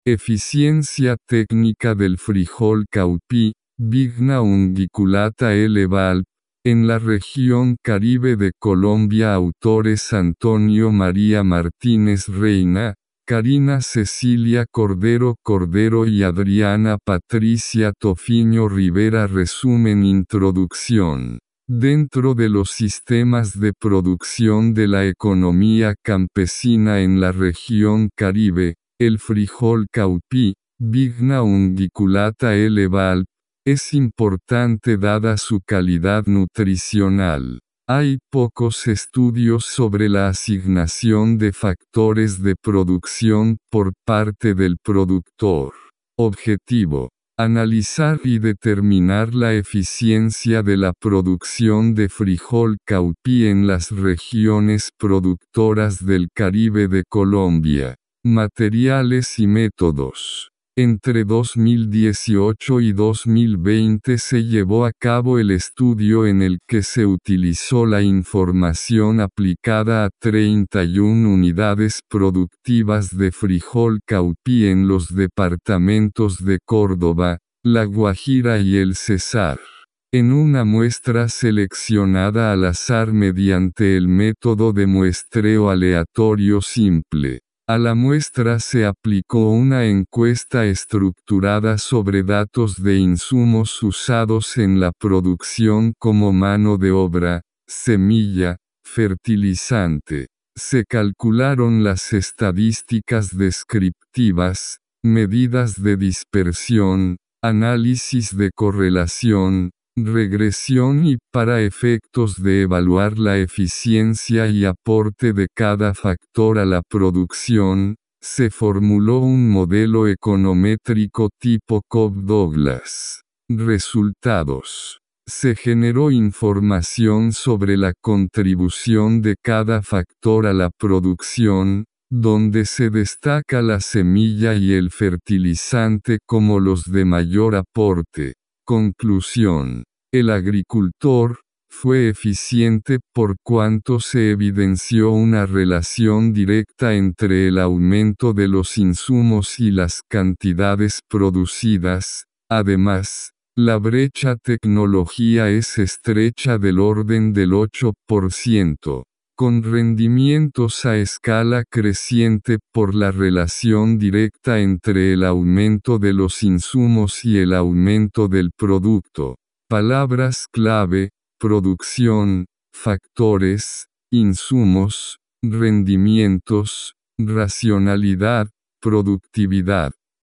Eficiencia técnica del frijol caupi, Vigna unguiculata L. Valp, en la región Caribe de Colombia. Autores: Antonio María Martínez Reina, Karina Cecilia Cordero Cordero y Adriana Patricia Tofiño Rivera. Resumen. Introducción. Dentro de los sistemas de producción de la economía campesina en la región Caribe, el frijol caupi, Vigna unguiculata L. Valp, es importante dada su calidad nutricional. Hay pocos estudios sobre la asignación de factores de producción por parte del productor. Objetivo: analizar y determinar la eficiencia de la producción de frijol caupi en las regiones productoras del Caribe de Colombia. Materiales y métodos. Entre 2018 y 2020 se llevó a cabo el estudio en el que se utilizó la información aplicada a 31 unidades productivas de frijol caupi en los departamentos de Córdoba, La Guajira y el Cesar. En una muestra seleccionada al azar mediante el método de muestreo aleatorio simple. A la muestra se aplicó una encuesta estructurada sobre datos de insumos usados en la producción como mano de obra, semilla, fertilizante. Se calcularon las estadísticas descriptivas, medidas de dispersión, análisis de correlación, regresión y para efectos de evaluar la eficiencia y aporte de cada factor a la producción, se formuló un modelo econométrico tipo Cobb-Douglas. Resultados. Se generó información sobre la contribución de cada factor a la producción, donde se destaca la semilla y el fertilizante como los de mayor aporte. Conclusión. El agricultor fue eficiente por cuanto se evidenció una relación directa entre el aumento de los insumos y las cantidades producidas. Además, la brecha tecnología es estrecha del orden del 8%. Con rendimientos a escala creciente por la relación directa entre el aumento de los insumos y el aumento del producto. Palabras clave: producción, factores, insumos, rendimientos, racionalidad, productividad.